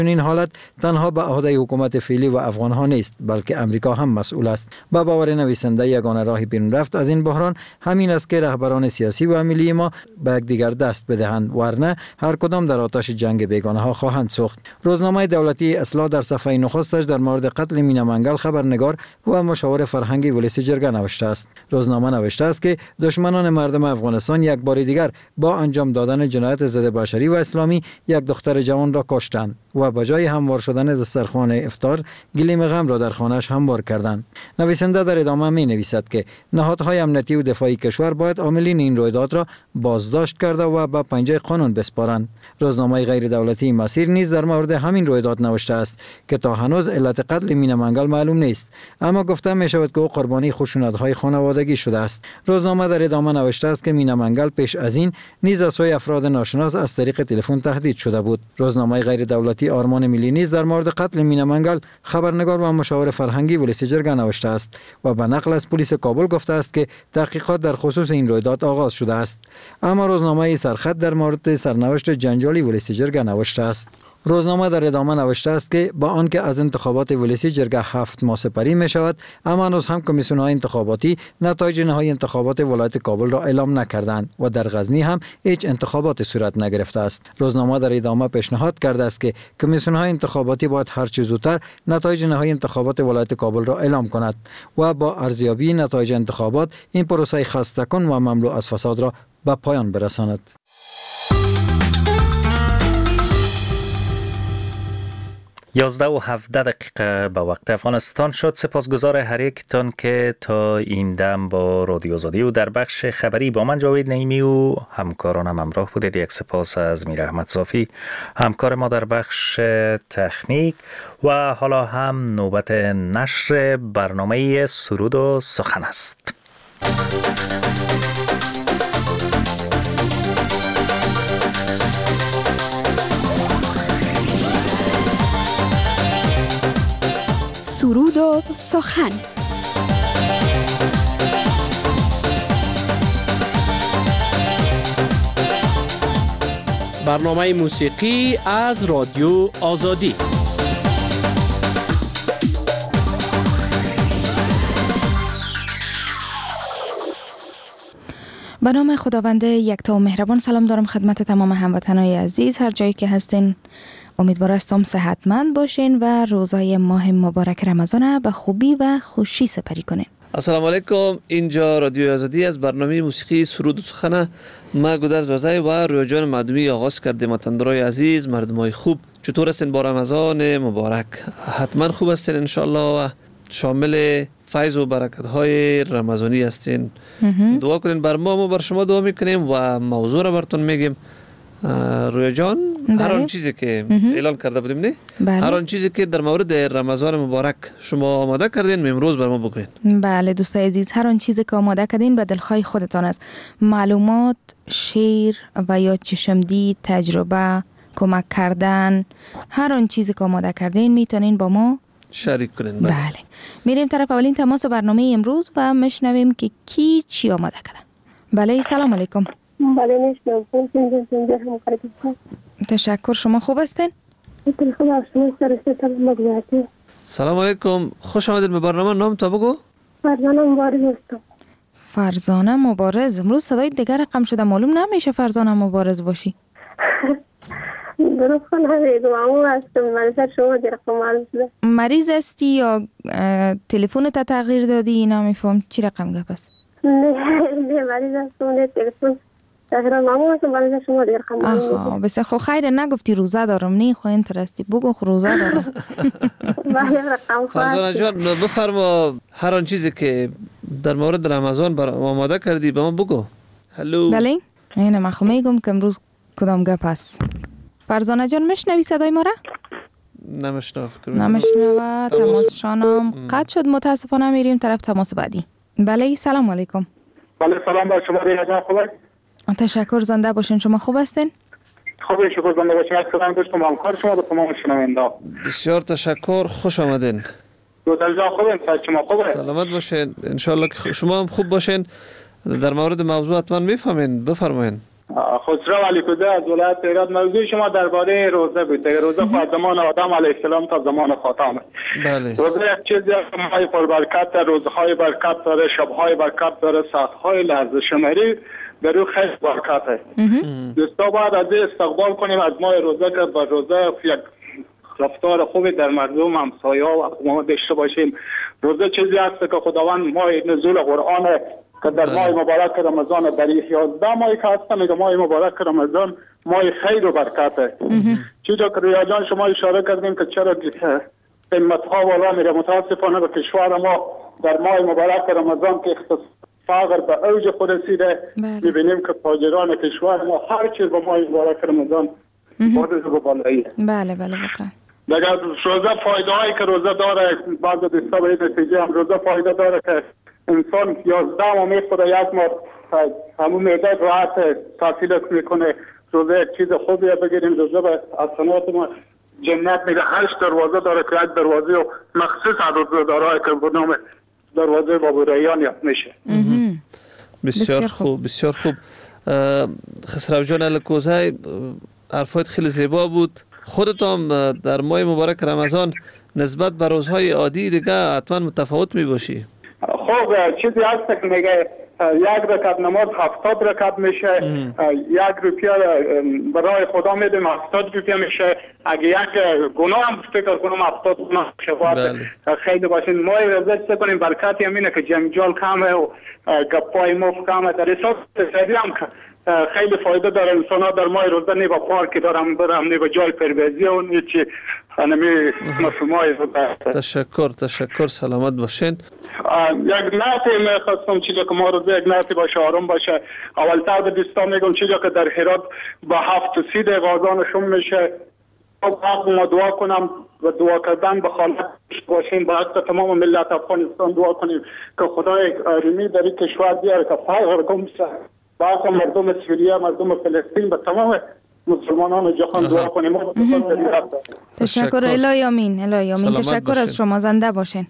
این حالت تنها به عهده حکومت فعلی و افغانها نیست، بلکه امریکا هم مسئول است. به باور نویسنده یگانه راه بیرون رفت از این بحران همین است که رهبران سیاسی و ملی ما به یکدیگر دست بدهند، ورنه هر کدام در آتش جنگ بیگانه ها خواهند سوخت. روزنامه دولتی اصلاح در صفحه نخستش در مورد قتل مینا منگل خبرنگار و مشاور فرهنگی ولس جرگه نوشته است. روزنامه نوشته است که دشمنان مردم افغانستان یک بار دیگر با انجام دادن جنایت ضد بشری و اسلامی یک دختر جوان را کشتند و به جای هموار شدن دسترخوان افطار گلیم غم را در خانه‌اش هموار کردند. نویسنده در ادامه می نویسد که نهادهای امنیتی و دفاعی کشور باید عاملین این رویداد را بازداشت کرده و به پنجه قانون بسپارند. روزنامه غیر دولتی مسیر نیز در مورد همین رویداد نوشته است که تا هنوز علت قتل مینا منگل معلوم نیست، اما گفته می شود که او قربانی خشونت‌های خانوادگی شده است. روزنامه در ادامه نوشته است که مینا منگل پیش از این نیز از سوی افراد ناشناس از طریق تلفن تهدید شده بود. روزنامه غیر دولتی آرمان ملی نیز در مورد قتل مینا منگل خبرنگار و مشاور فرهنگی ولس جرگه نوشته است و به نقل از پلیس کابل گفته است که تحقیقات در خصوص این رویداد آغاز شده است. اما روزنامه سرخط در مورد سرنوشت جنجالی ولس جرگه نوشته است. روزنامه در ادامه نوشته است که با آنکه از انتخابات ولسی جرگه 7 ماه سپری می شود، اما هنوز هم کمیسیون‌های انتخاباتی نتایج نهایی انتخابات ولایت کابل را اعلام نکردند و در غزنی هم هیچ انتخابات صورت نگرفته است. روزنامه در ادامه پیشنهاد کرده است که کمیسیون‌های انتخاباتی باید هر چه زودتر نتایج نهایی انتخابات ولایت کابل را اعلام کند و با ارزیابی نتایج انتخابات این پروسه خسته‌کن و مملو از فساد را به پایان برساند. 11:17 به وقت افغانستان شد. سپاسگزار هر یکتان که تا این دم با رادیو آزادی و در بخش خبری با من جاوید نعیمی و همکارانم همراه بودید. یک سپاس از میر احمد صافی همکار ما در بخش تکنیک و حالا هم نوبت نشر برنامه سرود و سخن است. سرود و سخن. برنامه موسیقی از رادیو آزادی. به نام خداوند یکتا و مهربان سلام دارم خدمت تمام هموطنان عزیز هر جایی که هستین. امیدوار هستم صحتمند باشین و روزای ماه مبارک رمضان به خوبی و خوشی سپری کنین. السلام علیکم، اینجا رادیو آزادی از برنامه موسیقی سرود و سخن. ما گودرز وزای و رویا جان معدومی آغاز کردیم. وطندارای عزیز، مردمای خوب، چطور هستین با رمضان مبارک؟ حتما خوب هستین انشالله و شامل فیض و برکت های رمضانی هستین. دعا کنین بر ما بر شما دعا میکنیم و موضوع را براتون میگیم. رویا جان، هر آن چیزی که اعلان کرده بودیم نه؟ هر آن چیزی که در مورد رمضان مبارک شما آماده کردین امروز بر ما بگوین. بله دوستای عزیز، هر آن چیزی که آماده کردین به دلخواه خودتان است. معلومات، شعر و یا چشمدید، تجربه، کمک کردن، هر آن چیزی که آماده کردین میتونین با ما شریک کنین. بله. میریم طرف اولین تماس برنامه امروز و میشنویم که کی چی آماده کرده. بله سلام علیکم. بله میشنم. تشکر. شما خوب هستین؟ سلام علیکم، خوش آمدید به برنامه. نام تا بگو. فرزانه مبارز هستم. فرزانه مبارز. امروز صدای دیگر رقم شده، معلوم نمیشه فرزانه مبارز باشی. درست نمیگم، اما هستم. مریض شما در رقم معلوم شده. مریض هستی یا تلفنت تغییر دادی؟ نمیفهم چی رقم گپ است. نه مریض هستم، تلفن تغییر معمول هستم. مریض شما در رقم معلوم. آها بس خو خیر نگفتی روزه دارم. نه خو انترستی بگو روزه دارم. فرزانه جان بفرما هر آن چیزی که در مورد رمضان آماده کردی به ما بگو. هلو. بله اینه من خو میگم که امروز کدام گپ است. فرزانه جان میشنوی صدای ما را؟ نمیشنوه. تماسشانم قطع شد متاسفانه. میریم طرف تماس بعدی. بله سلام علیکم. بله سلام بر شما. دیگه خوبه؟ تشکر. زنده باشین. شما خوب هستین؟ خوبه شکر. زنده باشین. سلام دوستان همکار شما به تمام شنونده. بسیار تشکر. خوش آمدین. دوستان خوبه؟ شما خوبه؟ سلامت باشین. ان شاء الله که شما هم خوب باشین. در مورد موضوع حتما میفهمین. بفرمایید. خسرو علیکوزه از ولایت هرات. موضوع شما درباره روزه بود. روزه از زمان آدم علیه السلام تا زمان خاتم. بله. روزه یک چیزی است که ماه پربرکت داره، روزهای برکت داره، شبهای برکت داره، ساعتهای لحظه شماری در او خیلی برکت است. دوستا باید از استقبال کنیم از ماه روزه که با روزه یک رفتار خوبی در مردم همسایه و اقوام داشته باشیم. روزه چیزی است که خداوند ماه نزول قرآن که در ماه مبارک رمضان در 11 ماهی که هست، میگه ماه مبارک رمضان ماه خیر و برکت است. چیزا که رویا جان شما اشاره کردیم که چرا قیمت ها بالا میره، متاسفانه به کشور ما در ماه مبارک رمضان که فقر به اوج خود رسیده، میبینیم که تاجران کشور ما هر چیز به ماه مبارک رمضان بازش به بالاییه. بله واقعا. دیگر روزه فایده هایی که روزه داره، بعض دوستا به این نتیجه هم روزه فایده داره که انسان 11 ماه میخوره، یک ماه همون معده راحت تحصیلت میکنه. روزه یک چیز خوبیه، بگیریم روزه به حسنات ما جنت میده. 8 دروازه داره که یک دروازه و مخصوص روزه داره که به نام دروازه بابو ریان یاد میشه. بسیار خوب، بسیار خوب. خسرو جان الکوزی، حرفات خیلی زیبا بود. خودت هم در ماه مبارک رمضان نسبت به روزهای عادی دیگه حتما متفاوت می باشی. خب چیزی هست که میگه یک رکعت نماز 70 رکعت میشه، 1 روپیه برای خدا میدیم 70 روپیه میشه. اگه یک گناه هم فکر کنم 70 گناه شفاعت خیلی باشین. ما روزه کنیم برکتی همینه که جنجال کمه و گپای مفت کمه. در حساب تسریع هم خیلی فایده داره. انسان ها در ماه روزه نی با پارکی دارم برم، نی با جای پرویزی و نی چی خانمی مفهومای تشکر سلامت باشین. یک نعتی میخواستم چیزا که ما روزه یک نعتی باشه، آرام باشه. اولتر به دوستان میگم چیزا که در هرات با 7 و 30 دقیقه آذانشون میشه، ما دعا کنم و دعا کردن به خالق باشیم، با حق تمام ملت افغانستان دعا کنیم که خدای آرامی در این کشور بیاره که فقر گم شه. با مردم سوریه، مردم فلسطین، به تمام مسلمانان جهان دعا کنیم. تشکر. الهی آمین. تشکر از شما. زنده باشین.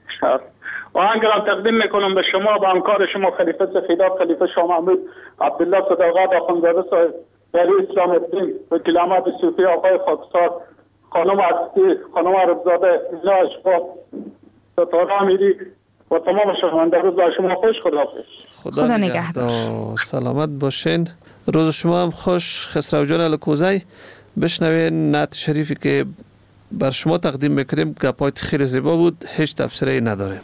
آهنگرم تقدیم میکنم به شما، با همکار شما خلیفه سفیداب، خلیفه شاه محمود عبدالله صداقت آخوندزاده صاحب، ولی اسلام الدین، وکیل احمد صوفی، آقای خاکسار، خانم عزیزی، خانم عربزاده، اینا اشقا، ستاره امیری و تمام شنونده روز بر شما خوش. خدا نگهدار. سلامت باشین. روز شما هم خوش. خسرو جان الکوزی، بشنوین نعت شریفی که بر شما تقدیم میکنیم. گپایت خیلی زیبا بود، هیچ تفسیری نداره.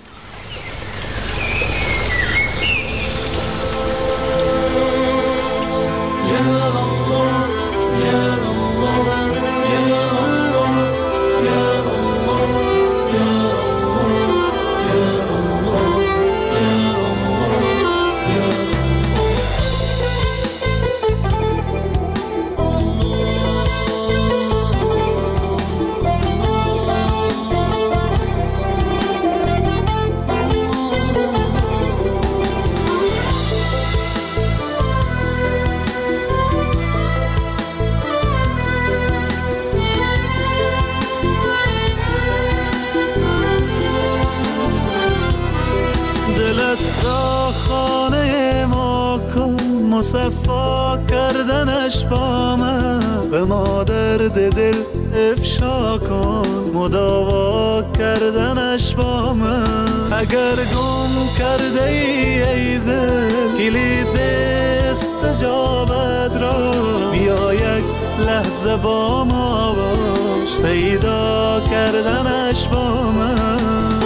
مصفا کردنش با من، به ما درد دل افشا کن، مداوا کردنش با من. اگر گم کرده ای دل کلید استجابت را، بیا یک لحظه با ما باش، پیدا کردنش با من.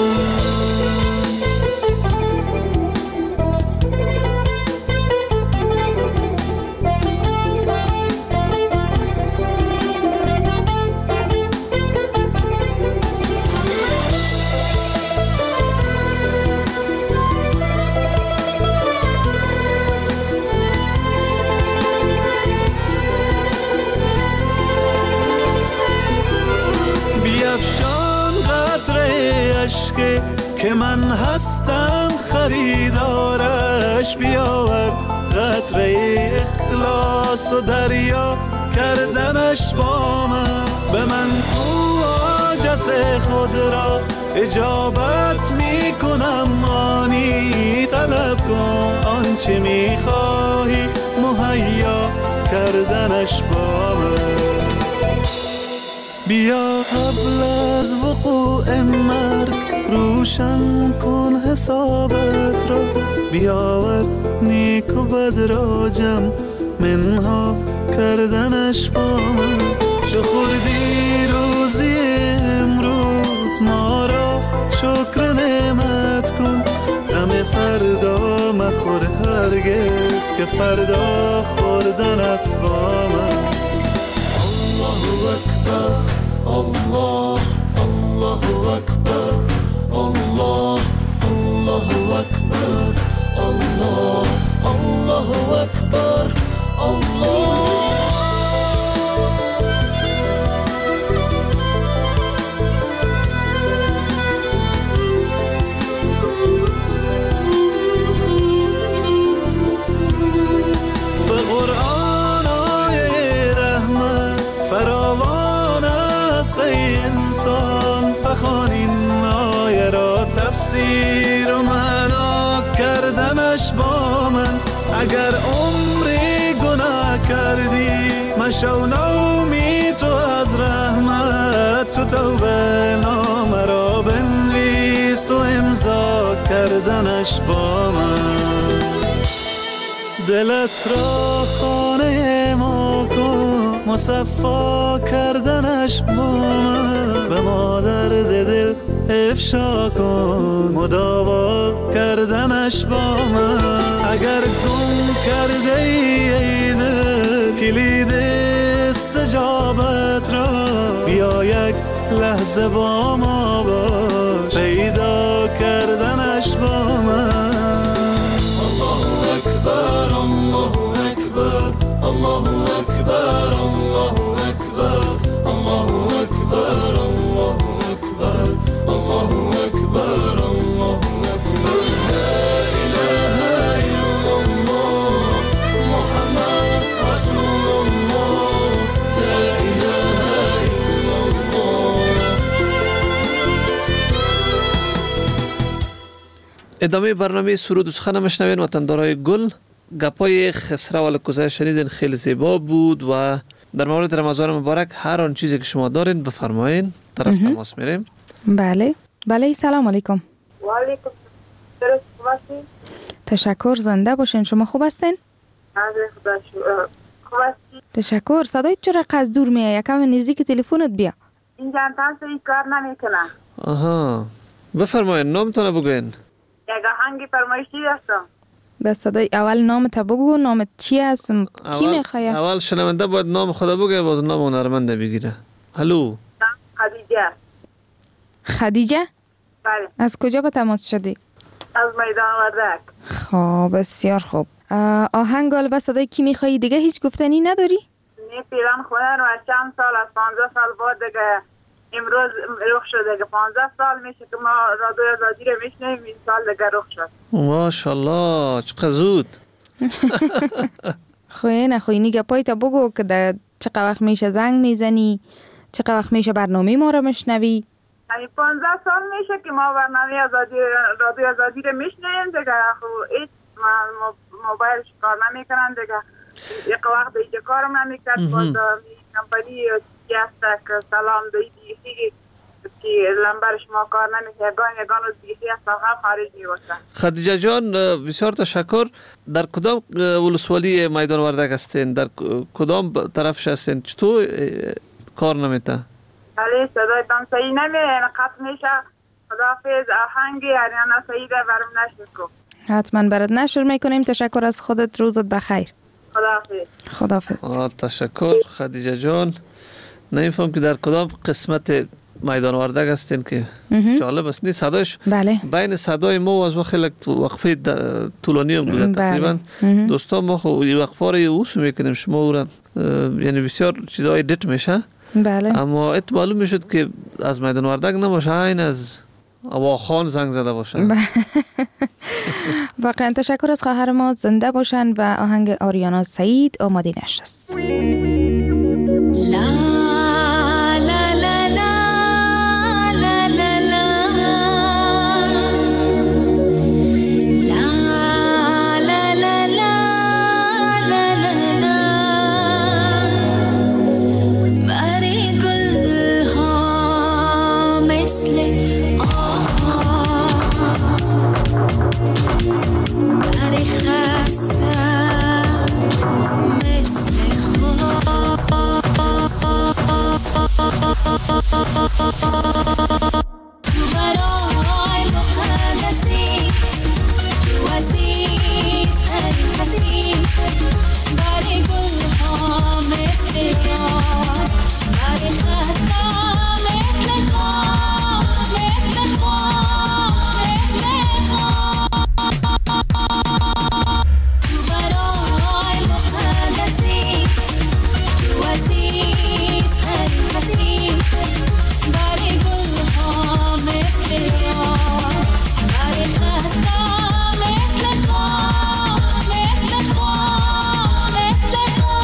که من هستم خریدارش، بیاور قطره اخلاص و دریا کردنش با من. به من حاجت خود را اجابت می کنم، آنی طلب کن آنچه می خواهی مهیا کردنش با من. بیا قبل از وقوع مرگ روشن کن حسابت را، بیاور نیک و بد را جمع منها کردنش با من. چه خوردی روزی امروز ما را شکر نعمت کن، غم فردا مخور هرگز که فردا خوردنت با من. الله اکبر الله الله اکبر الله الله اکبر الله الله اکبر الله. بخوان این آیه را تفسیر و معنا کردنش با من. اگر عمری گناه کردی مشو نومی تو از رحمت، تو توبه نامه را بنویس و امضا کردنش با من. دلت را خانه ما کن مصفا کردنش با من، به ما درد دل افشا کن مداوا کردنش با من. اگر گم کرده ای دل کلید استجابت را، بیا یک لحظه با ما باش پیدا کردنش با من. الله اکبر الله اکبر الله اکبر الله اکبر الله اکبر الله اکبر الله اکبر الله اکبر. لا اله الا الله محمد رسول الله لا اله الا الله. ادامه برنامه سرود و سخن مشنوین وطندارای گل. گپای خسرو الکوزه شنیدین، خیلی زیبا بود و در مورد رمضان مبارک هر آن چیزی که شما دارین بفرمایین. طرف تماس میریم. بله بله. سلام علیکم. و علیکم السلام. خوب هستین؟ تشکر، زنده باشین. شما خوب هستین؟ خدا شکر. خوب هستین؟ تشکر. صدای چرا از دور میاد؟ یکم نزدیک تلفنت بیا. اینجا انترنت کار نمیکنه. آها، بفرمایین نامتون بگوین. یک آهنگ فرمایشی هستم. بس صدای اول نامت بگو. نامت چی است؟ کی میخوای؟ اول شنونده باید نام خدا بگه، باید نام هنرمنده بگیره. الو. خدیجه. خدیجه؟ بله. از کجا به تماس شدی؟ از میدان وردک. خب بسیار خوب. آهنگ البته صدای کی میخوایی؟ دیگه هیچ گفتنی نداری؟ نه پیران خونه و چند سال از 15 سال بعد دیگه امروز رخ شده که 15 سال میشه که ما رادیو آزادی رو میشنیم. این سال دیگه رخ شد. ماشاءالله چقدر زود. خوی نخوینی گپای تا بگو که در چقدر وقت میشه زنگ میزنی، چقدر وقت میشه برنامه ما رو مشنوی. یعنی 15 سال میشه که ما برنامه آزادی رادیو آزادی رو میشنیم دیگه. خب هیچ موبایلش کار نمیکنن دیگه. یک وقت دیگه کارم نمیکرد. باز کمپانی که هست که سلام دیگه که لمبرش ما کار نمیشه. یگان از دیگه از ساقه خارج میباشن. خدیجه جان بسیار تشکر. در کدام ولسوالی میدان وردک هستین؟ در کدام طرفش هستین؟ چطور کار نمیته؟ بله صدایتان صحیح نمیه. قطع میشه. خداحافظ. آهنگی اریانا سعید برام نشر کن. حتما برات نشر میکنیم. تشکر از خودت. روزت بخیر. خداحافظ. خداحافظ. تشکر خدیجه جان. نمیفهم که در کدام قسمت میدان وردک هستین که جالب است. نیست صدایش بله. بین صدای ما و از خیلی وقفه طولانی هم بوده. تقریبا دوستان ما خب وقفه رو اوس میکنیم شما او را یعنی بسیار چیزای دیت میشه. بله. اما ات معلوم میشد که از میدان وردک نباشه، این از اواخان زنگ زده باشه. واقعا تشکر از خواهر ما. زنده باشن و آهنگ آریانا سعید آماده نشست. مثل در خستم مثل تو برای مقدسی تو عزیز ترین کسی برای گل ها مثل یار برای خستم مثل خواب مثل خواب مثل خواب تو برای مقدسی تو عزیز ترین کسی برای گل ها مثل یار برای خستم مثل خواب مثل خواب مثل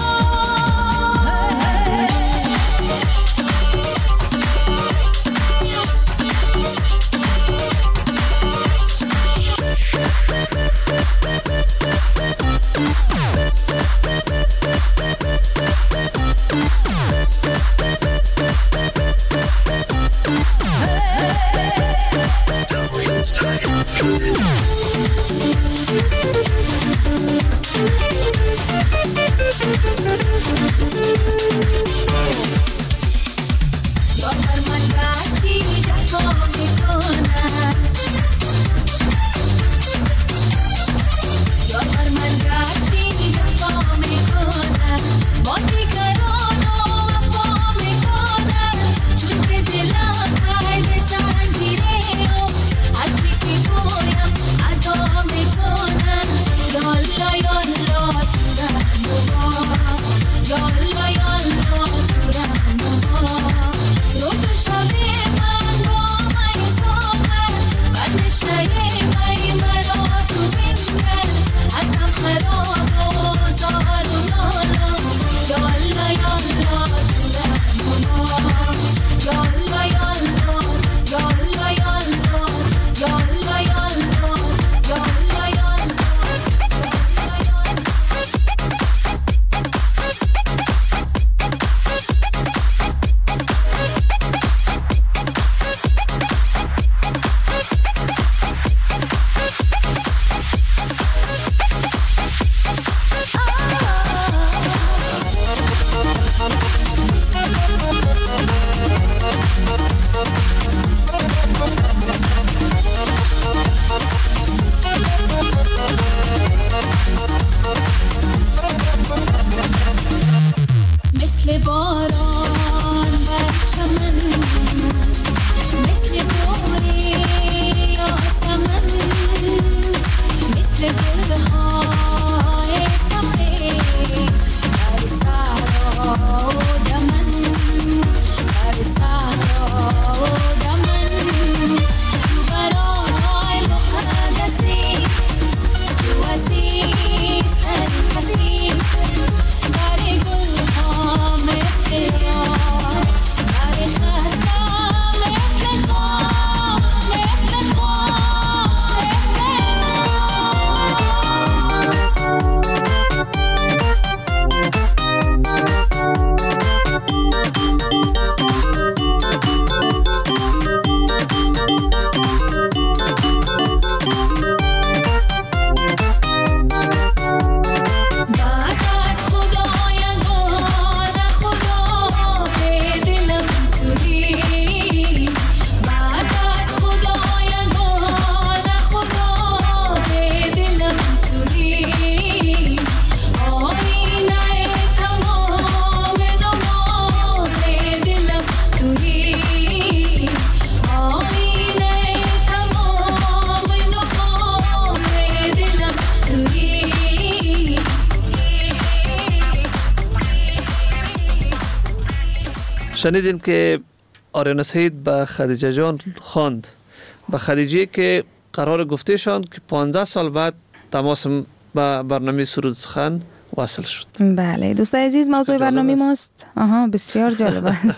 شنیدین که آریانا سعید به خدیجه جان خواند، به خدیجه که قرار گفتهشان که 15 سال بعد تماس به برنامه سرود سخن وصل شد. بله دوستان عزیز، موضوع برنامه ماست بسیار جالب است.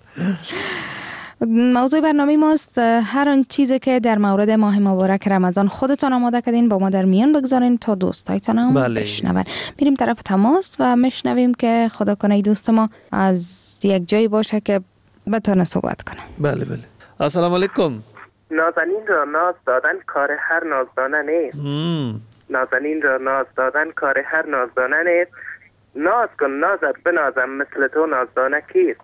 موضوع برنامه ماست هر آن چیزی که در مورد ماه مبارک رمضان خودتان آماده کردین با ما در میان بگذارین تا دوستایتان هم بشنون. میریم طرف تماس و میشنویم که خدا کنه دوست ما از یک جایی باشه که بتونه صحبت کنه. بله بله. السلام علیکم. نازنین را ناز دادن کار هر نازدانه نیست. نازنین را ناز دادن کار هر نازدانه نیست. ناز کن نازت بنازم مثل تو نازدانه کیست.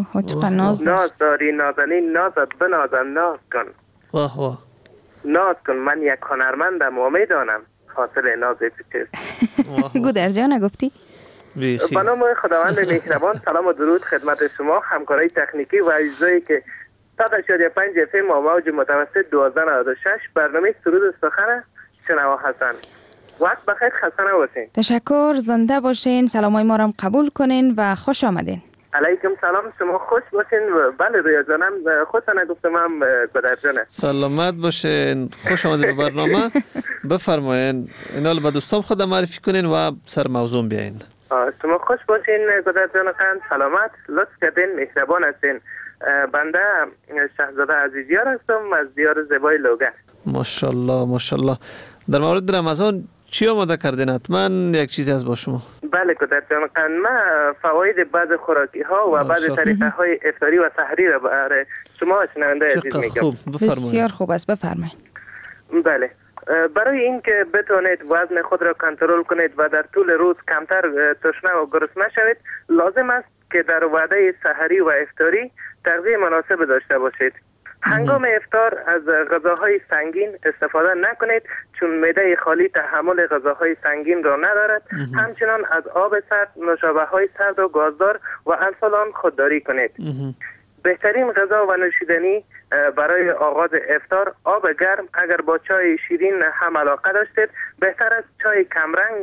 ناز داری نازنین نازت بنازم ناز کن. واه واه. ناز کن من یک هنرمندم و میدانم حاصل ناز چیست. گودر جان نگفتی؟ به نام خداوند مهربان سلام و درود خدمت شما همکارای تکنیکی و اجزایی که 100.5 FM موج متوسط 1296 برنامه سرود سخن شنوا هستند. وقت بخیر خسته نباشین. تشکر، زنده باشین، سلامای ما را قبول کنین و خوش آمدین. علیکم سلام، شما خوش باشین. و بله رویا جانم خودتان نگفتم هم گودر جانه. سلامت باشین، خوش آمدید به برنامه. بفرمایین اینال به دوستان خود معرفی کنین و سر موضوع بیاین. شما خوش باشین گودر جان خان، سلامت، لطف کردین، مهربان هستین. بنده شهزاده عزیزیار هستم از دیار زیبای لوگر. ماشاءالله ماشاءالله. در مورد رمضان چی آماده کردین؟ حتما یک چیزی از با شما. بله گودر جان خان، من فواید بعض خوراکی ها و بعض طریقه های افطاری و سحری را برای شما شنونده عزیز میگم. بسیار خوب است، بفرمایید. بله، برای اینکه بتونید وزن خود را کنترل کنید و در طول روز کمتر تشنه و گرسنه شوید، لازم است که در وعده سحری و افطاری تغذیه مناسب داشته باشید. هنگام افطار از غذاهای سنگین استفاده نکنید چون معده خالی تحمل غذاهای سنگین را ندارد. همچنان از آب سرد، نوشابه‌های سرد و گازدار و امثال خودداری کنید. بهترین غذا و نوشیدنی برای آغاز افطار آب گرم، اگر با چای شیرین هم علاقه داشتید بهتر است چای کمرنگ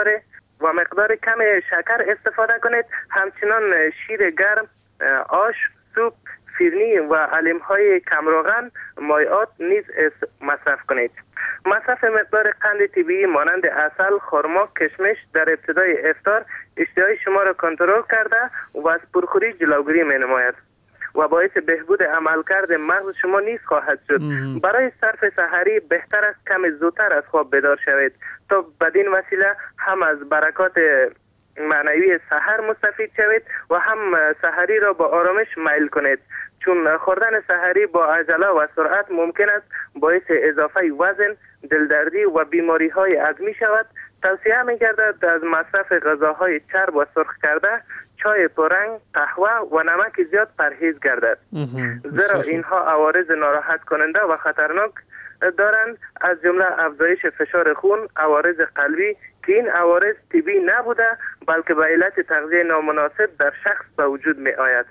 و مقدار کم شکر استفاده کنید. همچنان شیر گرم، آش، سوپ، فیرنی و علم‌های کمروغن، مایعات نیز مصرف کنید. مصرف مقدار قند طبیعی مانند عسل، خرما، کشمش در ابتدای افطار اشتهای شما را کنترل کرده و از پرخوری جلوگیری می‌نماید و باعث بهبود عملکرد مغز شما نیز خواهد شد. برای صرف سحری بهتر است کم زودتر از خواب بیدار شوید تا بدین وسیله هم از برکات معنوی سحر مستفید شوید و هم سحری را با آرامش میل کنید، چون خوردن سحری با عجله و سرعت ممکن است باعث اضافه وزن، دلدردی و بیماری های عظمی شود. توصیه می‌گردد از مصرف غذاهای چرب و سرخ کرده، چای پررنگ، قهوه و نمک زیاد پرهیز گردد، زیرا اینها عوارض ناراحت کننده و خطرناک دارند، از جمله افزایش فشار خون، عوارض قلبی که این عوارض طبیعی نبوده بلکه به علت تغذیه نامناسب در شخص به وجود می آید.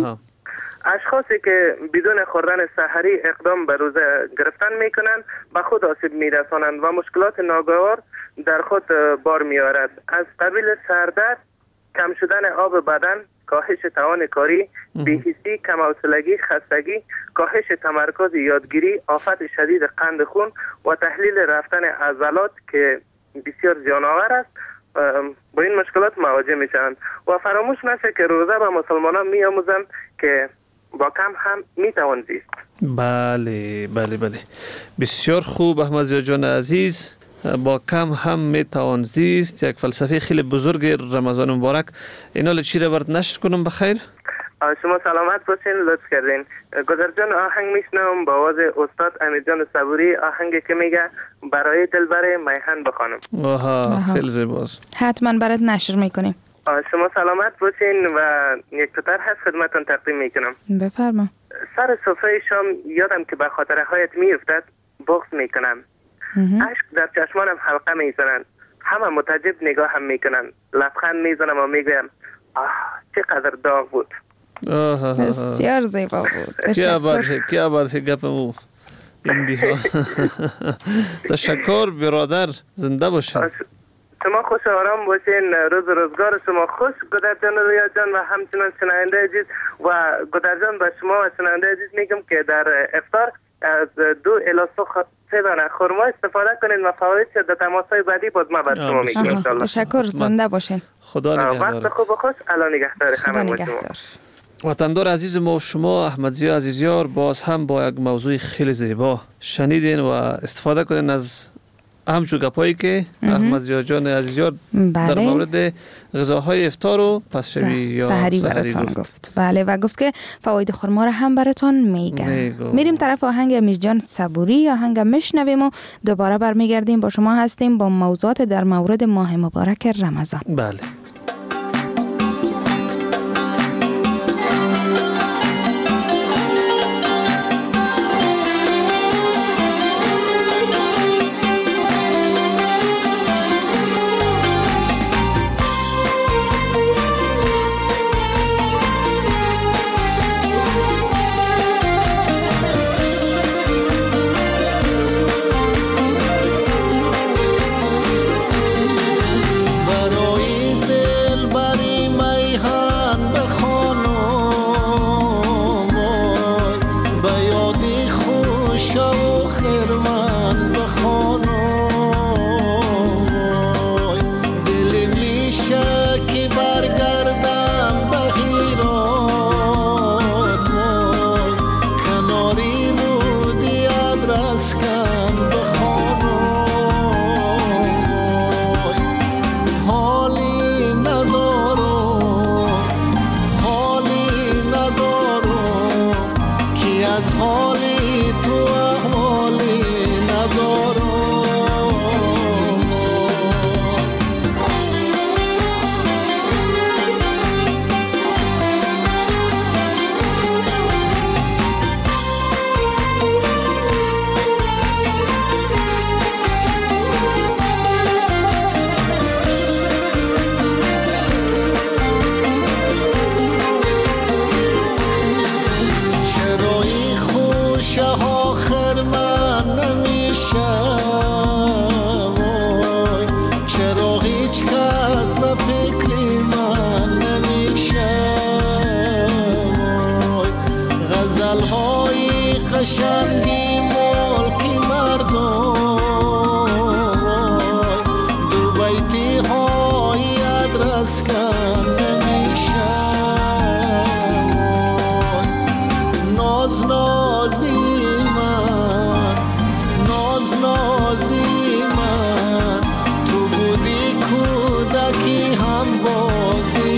اشخاصی که بدون خوردن سحری اقدام به روزه گرفتن می کنند به خود آسیب می رسانند و مشکلات ناگوار در خود بار می آورد، از قبیل سردرد، کم شدن آب بدن، کاهش توان کاری، بی‌حسی، کم‌حوصلگی، خستگی، کاهش تمرکز یادگیری، آفت شدید قند خون و تحلیل رفتن عضلات که بسیار زیان‌آور است، با این مشکلات مواجه میشن. و فراموش نشه که روزه به مسلمانان میآموزند که با کم هم میتوان زیست. بله بله بله، بسیار خوب احمد جان عزیز. با کم هم میتوان زیست، یک فلسفه خیلی بزرگ رمضان مبارک. اینا چی را برد نشر کنم بخیر؟ شما سلامت باشین، لطف کردین. گذر جان آهنگ میشنم با آواز استاد امیر جان صبوری، آهنگی که میگه برای دلبر میهن بخوانم. آها خیلی زیباست، حتما برات نشر میکنیم. شما سلامت باشین و یک تتر هست خدمتون تقدیم میکنم. بفرما. سر سفره شام یادم که به خاطر هایت میافتد بغض میکنم، اشک در چشمانم حلقه میزنند، همه متعجب نگاه هم میکنند، لبخند میزنم و میگویم چقدر داغ بود. بسیار زیبا بود. کیا بات گپمو ایندی ها. تشکر برادر، زنده باشین. شما خوش آرام باشین، روز روزگار شما خوش. گودر جان، رویا جان و همچنان شنونده عزیز و گودر جان به شما و شنونده عزیز میگم که در افطار از 2 الی 3 دانه خرما استفاده کنید و فوایدش در تماس‌های بعدی باز ما بر شما میگم ان شاء الله. تشکر، زنده باشین. خدا نگهدار. وقت خوب و خوش. الله نگهدار همه ما شما. وطندار عزیز ما و شما احمدزیا عزیزیار باز هم با یک موضوع خیلی زیبا شنیدین و استفاده کنین از همچون گپایی که احمد زیا جان عزیزیار در مورد غذاهای افطار و پس شبی یا سحری براتون گفت. بله و گفت که فواید خرما را هم براتون میگه. میریم طرف آهنگ امیرجان صبوری یا آهنگ میشنویم و دوباره برمیگردیم با شما هستیم با موضوعات در مورد ماه مبارک رمضان. بله. قشنگی ملکی مردم دو بیتی های ادرس کن نمیشه ناز نازی من ناز نازی من تو بودی کودکی هم بازی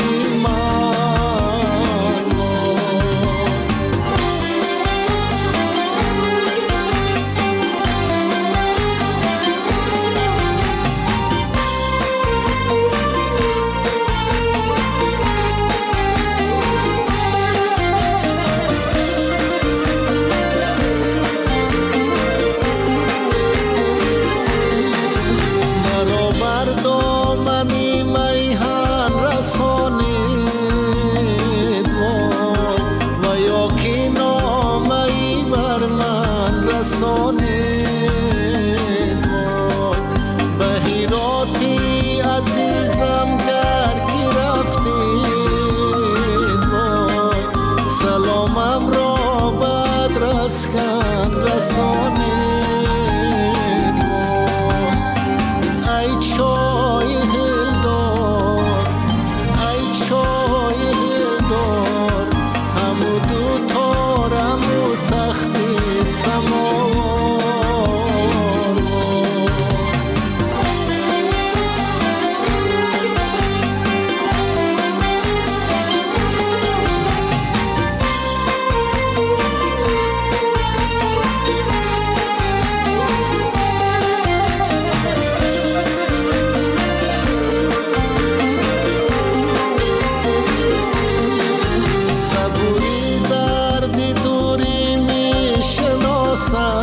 صبوری دردی دوری میشناسم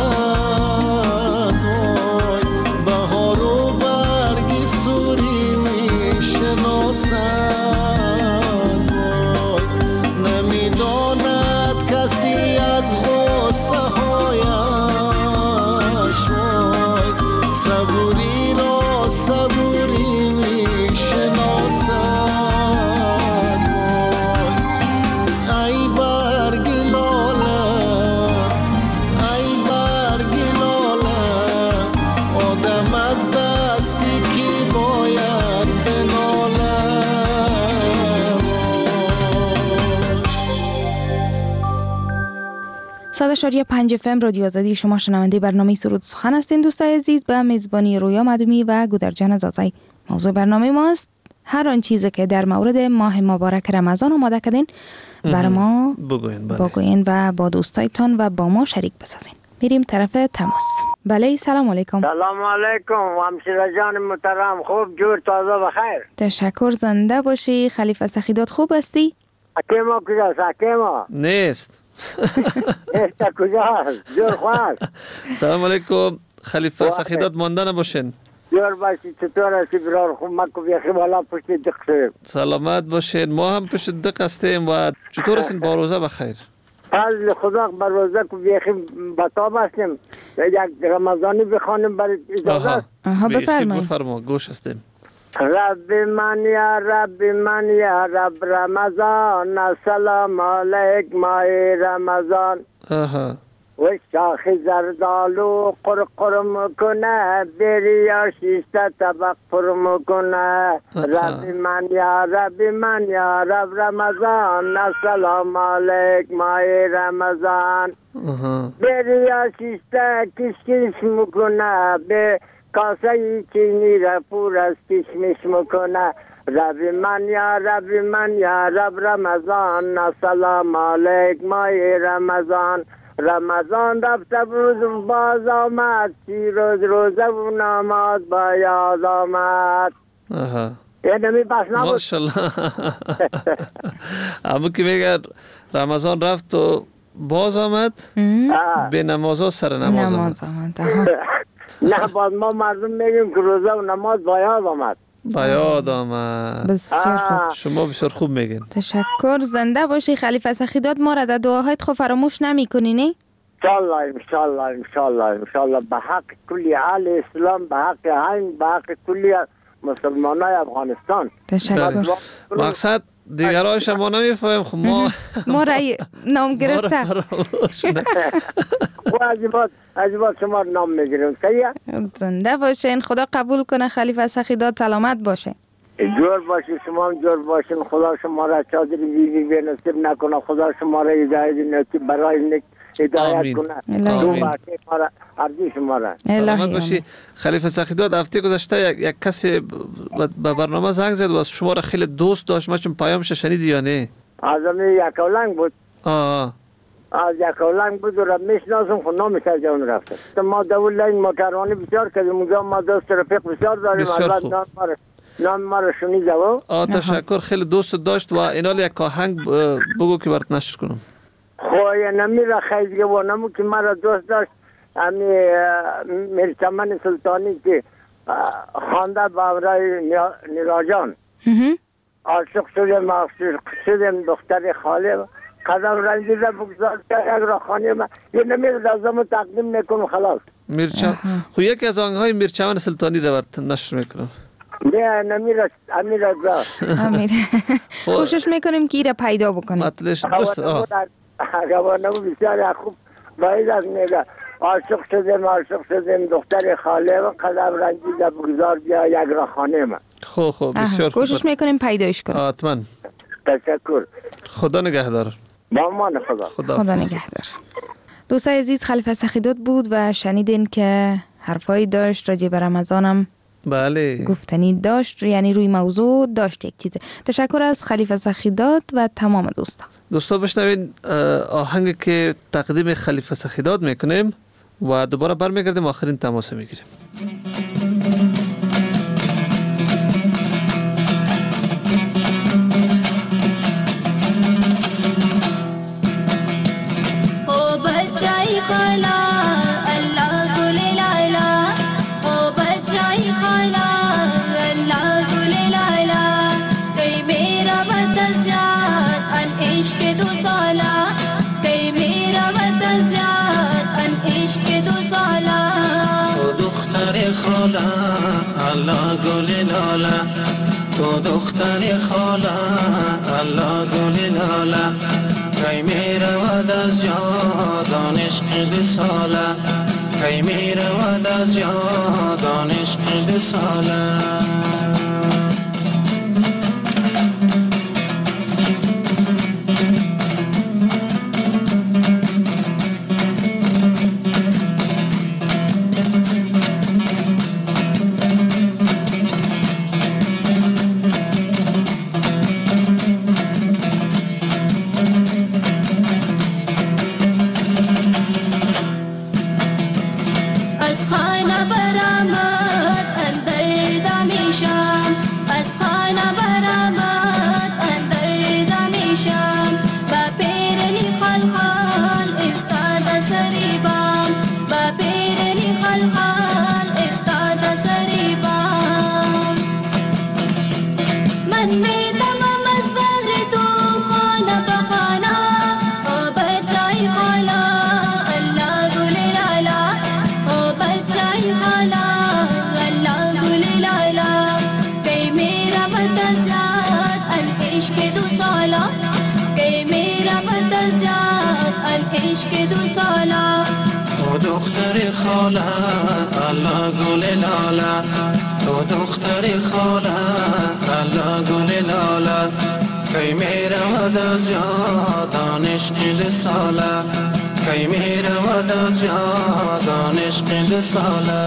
101.5 FM رادیو آزادی. شما شنونده برنامه سرود سخن هستین دوستای عزیز، به میزبانی رویا مدومی و گودرجان زازای. موضوع برنامه ماست هر آن چیزی که در مورد ماه مبارک رمضان آماده کردین بر ما بگوین و با دوستایتان و با ما شریک بسازین. میریم طرف تماس. بله سلام علیکم. سلام علیکم همشیره جان محترم، خوب جور تازه بخیر. تشکر، زنده باشی. خلیفه سخیدات خوب هستی؟ حکیما کجاست؟ حکیما نیست. نیست کجاست؟ جور خواست. سلام علیکم خلیفه سخیدات مانده نباشین. جور باشی، چطور هستی برار؟ خوب مکو بیخی بالا پشت دق شدیم. سلامت باشین، ما هم پشت دق هستیم. و چطور هستین؟ با روزه بخیر. فضل خدا بر روزه که بیخی بطاب هستیم. یک رمضانی بخوانیم برای اجازه. بفرمایید. بفرما، گوش هستیم. رب من یا رب من یا رب رمضان، السلام علیک ماه رمضان. و شاخ زردالو قرقر میکنه، بریا شیشته طبق پر میکنه. رب من یا رب من یا رب رمضان، السلام علیک ماه رمضان. بریا شیشته کش میکنه، به کاسه چینی را پر از کشمش میکنه. رب من یا رب من یا رب رمضان، السلام علیک ماه رمضان. رمضان رفته بود باز آمد، 30 روز روزه و نماز با یاد آمد. یعنی می بس نبود. ماشالله. اما که میگه رمضان رفت و باز آمد، به نماز ها سر نماز آمد. نه باز ما مردم میگیم که روزه و نماز با یاد آمد. با یاد آمد. بسیار خوب. شما بسیار خوب میگین. تشکر، زنده باشی. خلیفه سخیدات ما را در دعاهایت خود فراموش نمی کنی نه؟ انشالله انشالله به حق کلی اهل اسلام، به حق همین، به حق کلی مسلمانای افغانستان. تشکر. مقصد دیگرایش ما نمیفهمیم. خب ما را نام گرفته. خب عجیبات شما نام میگیریم. صحیحه؟ زنده باشین، خدا قبول کنه. خلیفه سخیدات سلامت باشه. جور باشی، شما هم جور باشین. خدا شما را چادر بیبی به نصیب نکنه. خدا شما را هدایت نصیب برای هدایت کنه. سلامت باشی. خلیفه سخیدات هفته گذشته یک کسی به برنامه زنگ زد و شما را خیلی دوست داشت. ما چون پیامش شنیدی یا نه؟ از یک اولنگ بود. از یک اولنگ بود و را میشناسم، خود نامش از جان رفته. ما دول لین مکرانی بسیار کردیم اونجا. ما دوست رفیق بسیار داریم. نام ما را شنیده و تشکر، خیلی دوست داشت. و اینال یک آهنگ بگو که برات نشر کنم. خواه نمی را خیلی و نمو که ما را دوست داشت. امی مرچمن سلطانی که خانده با امرای نیراجان عاشق شدم دختر خاله قدم رنجی را بگذار که یک را خانه ما یه نمی را دازم تقدیم نکنم خلاص. خو یکی از آنهای میرچمن سلطانی را برات نشر میکنم. نه نمیره امیر کوشش میکنیم که ایره پیدا بکنیم. مطلش دوست روانه بسیار خوب باید از میگه عاشق شدم دختر خاله و قدم رنجیده بگذار بیا یک را خانه من. خوب بسیار خوب. کوشش میکنیم پیدایش کنیم. حتما. تشکر. خدا نگهدار. با امان خدا نگهدار. دوستای عزیز، خلیفه سخیدات بود و شنیدین که حرفایی داشت راجع به رمضانم. بله. گفتنی داشت، یعنی روی موضوع داشت یک چیزه. تشکر از خلیفه سخیدات و تمام دوستا بشنوین آهنگ که تقدیم خلیفه سخیدات میکنیم و دوباره برمیگردیم آخرین تماس میگیریم. او بچای خالا الله گل لالا، او بچای خالا الله گل لالا، کی میرا وطزیاد ان عشق دو سالا، کی میرا وطزیاد ان عشق دو سالا. تو دختر خالا الله گل لالا، تو دختر خالا الله گل لالا، کی میرود از یادان عشق دو ساله، کی میرود از یادان عشق دو ساله. دختر خاله الله گل لاله تو دختر خاله الله گل لاله کی میرود از یادان عشق ساله کی میرود از یادان عشق ساله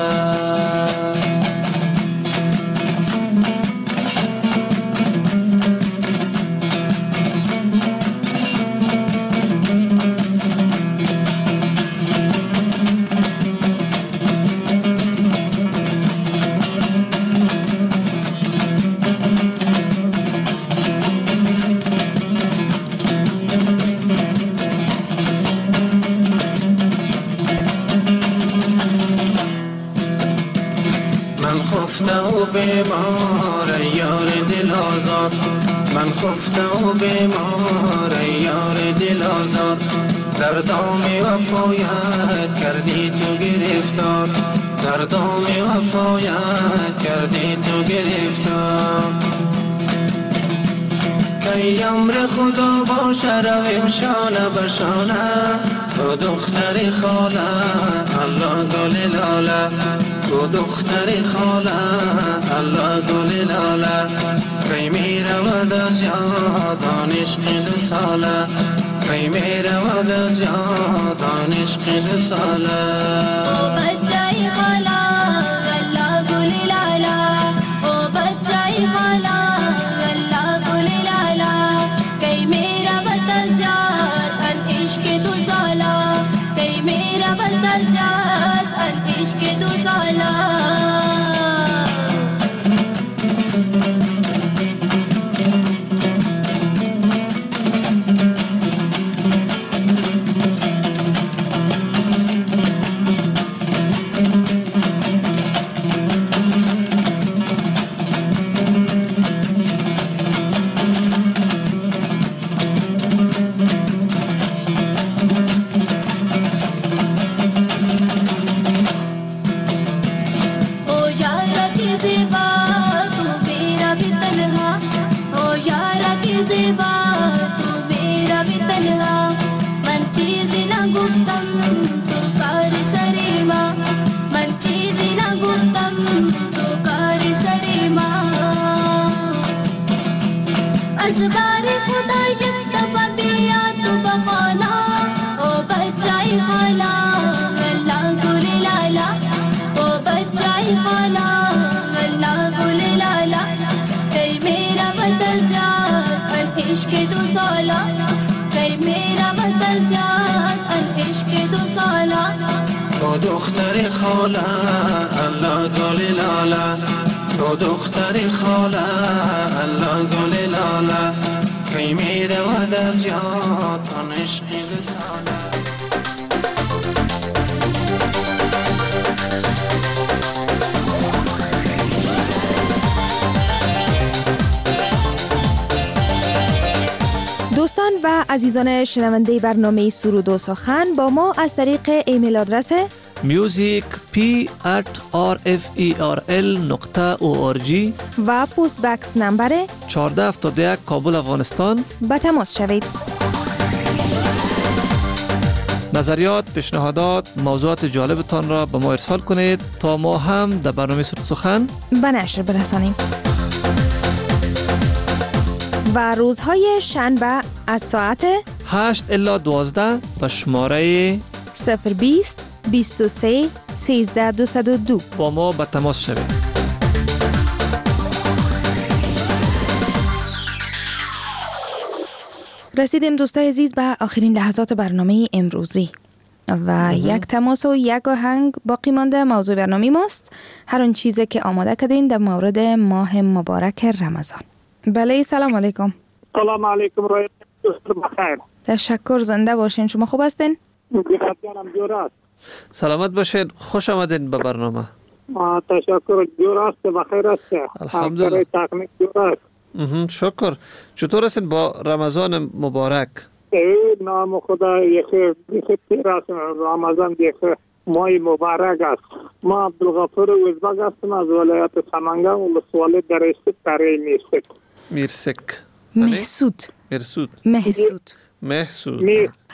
بیمار یار دل آزاد من خفته و بیمار یار دل آزاد در دام وفایت کردی تو گرفتار در دام وفایت کردی تو گرفتار کی امر خدا باشه رویم شانه به شانه تو دختر خاله الله گل لاله تو دختر خاله الله گل لاله کی میرود از یادان عشق دو ساله کی میرود از یادان عشق دو ساله او بچه خاله الله گل لاله او بچه خاله الله گل لاله کی میرود از یادان عشق دو ساله کی میرود از یادان عشق دو ساله دختر خاله الله گل لاله تو دختر خاله الله گل لاله کی میرود از یادان عشق دو ساله دوستان و عزیزان شنونده برنامه سرود و سخن با ما از طریق ایمیل آدرس musicp@rferl.org و پست بکس نمبر 1471 کابل افغانستان به تماس شوید. نظریات، پیشنهادات، موضوعات جالبتان را به ما ارسال کنید تا ما هم در برنامه سرود سخن به نشر برسانیم. و روزهای شنبه از ساعت 8 الی 12 به شماره 020 23 13 202 با ما به تماس شوید. رسیدیم دوستای عزیز به آخرین لحظات برنامه امروزی و یک تماس و یک آهنگ باقی مانده. موضوع برنامه ماست هر آن چیزی که آماده کردین در مورد ماه مبارک رمضان. بله سلام علیکم. سلام علیکم روی بخیر. تشکر، زنده باشین. شما خوب هستین؟ جانم جور است. سلامت باشید، خوش آمدین به برنامه. تشکر، جور است، بخیر است. الحمدلله. تکنیک جور است. شکر. چطور هستین با رمضان مبارک؟ نام خدا یکی تیر است. رمضان یکی ماه مبارک است. ما عبدالغفور وزبگ هستم از ولایت سمنگان و ولسوالی درشت تره میرسک. محسود.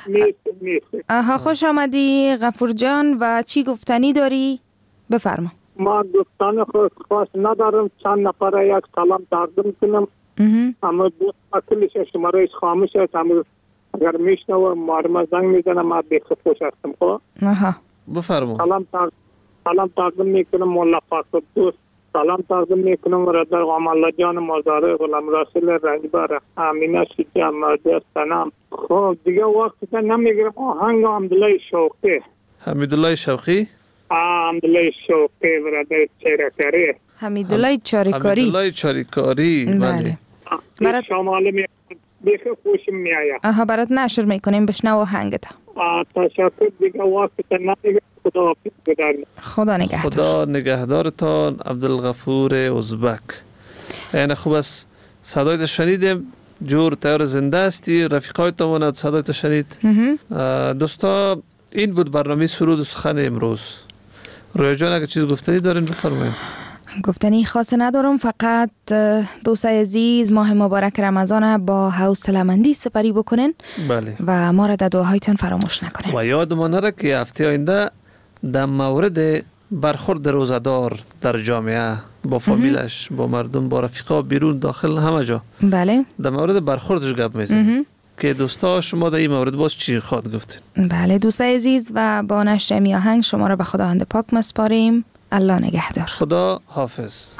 آها، خوش آمدی غفور جان. و چی گفتنی داری؟ بفرما. ما گفتن خاص ندارم، چند نفر یک سلام تقدیم کنم. اما دوست اکلش شمارهش خاموش است، اما اگر میشنوه ما زنگ میزنم، ما بیخ خوش هستم. خب بفرما. سلام تقدیم میکنم مولا فاصل دوست، سلام تقدیم میکنم رضا غمالله جان مزاره، غلام رسول رنجبر، امینه شیجه، مرده سنم. خب دیگه وقت نمیگیرم. آهنگ حمدالله شوقی. حمیدالله شوقی؟ حمدالله شوقی برادر چریکاری. حمیدالله چریکاری. حمیدالله چریکاری. بله. برات شمال می بیخ خوشم میآید. آها، برات نشر میکنیم، بشنو آهنگت. تشکر دیگه وقت نمیگیرم. خدا نگهدار. خدا نگهدارتان عبدالغفور ازبک. یعنی خوب است صدایت شنیدیم، جور تیار زنده استی، رفیقای تامون صدایت شنید. دوستا این بود برنامه سرود و سخن امروز. رویا جان اگه چیز گفتنی دارین بفرمایید. گفتنی خاص ندارم، فقط دوستای عزیز ماه مبارک رمضان با حوصله‌مندی سپری بکنین. بله. و ما را در دعاهایتان فراموش نکنین. و یادمان نره که هفته آینده در مورد برخورد روزدار در جامعه با فامیلش، با مردم، با رفیقا، بیرون، داخل، همه جا. بله. در مورد برخوردش گپ میزنیم که دوستا شما در این مورد باز چی خواد گفتین؟ بله دوستای عزیز، و با نشر می آهنگ شما را به خداوند پاک مسپاریم. الله نگهدار. خدا حافظ.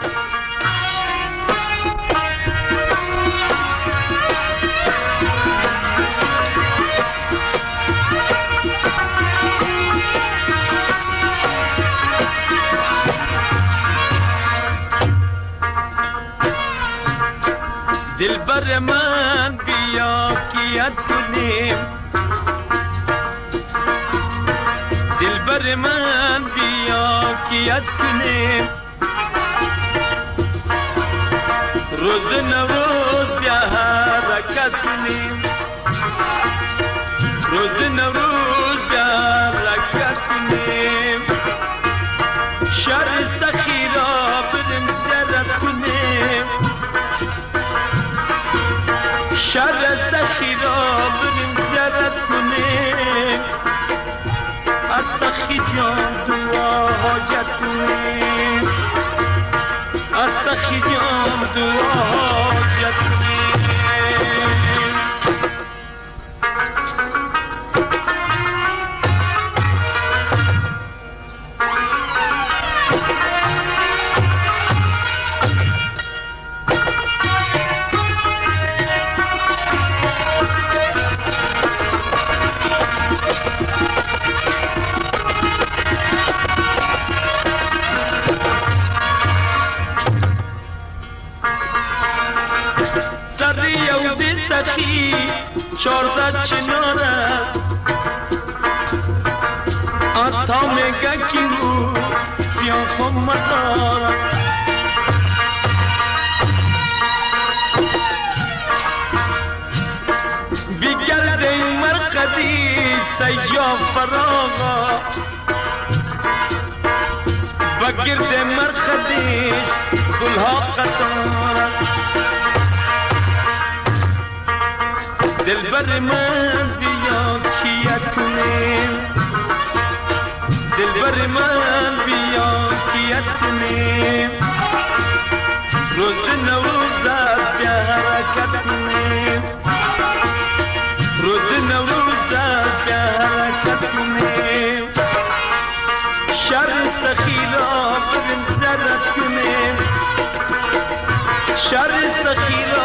دلبر من بیا کیت کنیم، دلبر من بیا کیت کنیم، روز نوروز بیا حرکت کنیم، روز نوروز بیا حرکت کنیم، شر سخی را بریم زیارت کنیم، شر سخی را بریم زیارت کنیم، از سخی جان دعا حاجت کنیم، از سخی جان دعا حاجت کنیم. سخی چارده چناره آتا میگه که او بیا خم مداره بیگرد این مرقدی سیاه فراغا و گرد مرقدی گلها قطاره دلبر من بیا کیت کنیم، دلبر من بیا کیت کنیم، روز نوروز بیا حرکت کنیم، روز نوروز بیا حرکت کنیم، شر سخی را بریم زیارت کنیم، شر سخی را